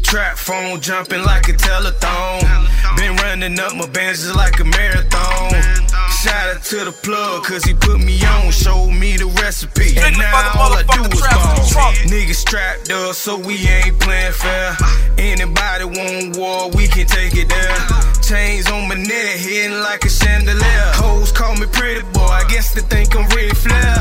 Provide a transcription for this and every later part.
Trap phone jumping like a telethon. Been running up my bands just like a marathon. Shout out to the plug, cause he put me on, showed me the recipe. And now all I do is ball. Niggas strapped up, so we ain't playing fair. Anybody want war, we can take it there. Chains on my neck, hitting like a chandelier. Hoes call me pretty boy, I guess they think I'm Ric Flair.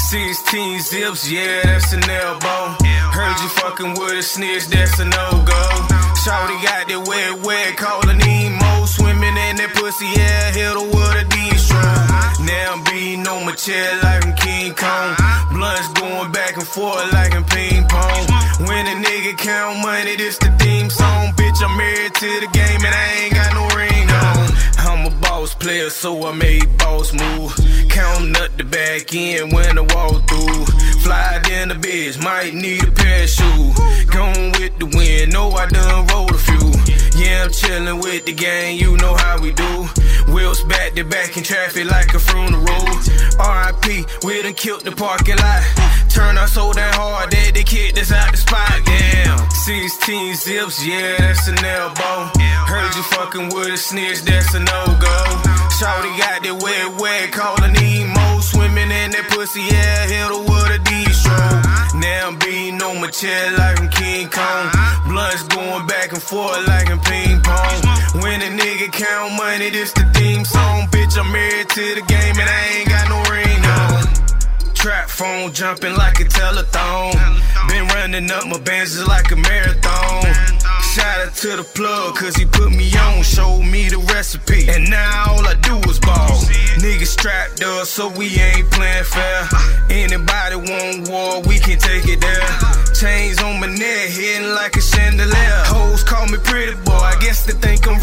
16 zips, yeah, that's an elbow. Heard you fucking with a snitch, that's a no-go. Shawty got that wet, callin' emo. Swimming in that pussy, yeah, hit her with a D-stroke. Now I'm beating on my chest like I'm King Kong. Blunts going back and forth like I'm ping pong. When a nigga count money, this the theme song. Bitch, I'm married to the game and I ain't got no ring on. I'm a boss player, so I made boss move. Counting up the back end when I walk through. Fly in the bitch, might need a pair of shoes. Gone with the wind, know I done rolled a few. Yeah, I'm chillin' with the gang, you know how we do. Wheels back to back in traffic like a funeral. R.I.P., we done killed the parking lot. Turn us so damn hard that they kicked us out the spot, damn. 16 zips, yeah, that's an elbow. Heard you fucking with a snitch, that's a no-go. Shawty got that wet, callin' emo. Swimming in that pussy, yeah, hit her with a D-stroke. Now I'm beating on my chest like I'm King Kong. Blunts going back and forth like I'm ping pong. When a nigga count money, this the theme song. Bitch, I'm married to the game and I ain't got no ring on. Trap phone jumping like a telethon. Been running up my bands just like a marathon. Shout out to the plug, cause he put me on, showed me the recipe. And now all I do is ball. Niggas strapped up, so we ain't playing fair. Anybody want war, we can take it there. Chains on my neck, hitting like a chandelier. Hoes call me pretty boy, I guess they think I'm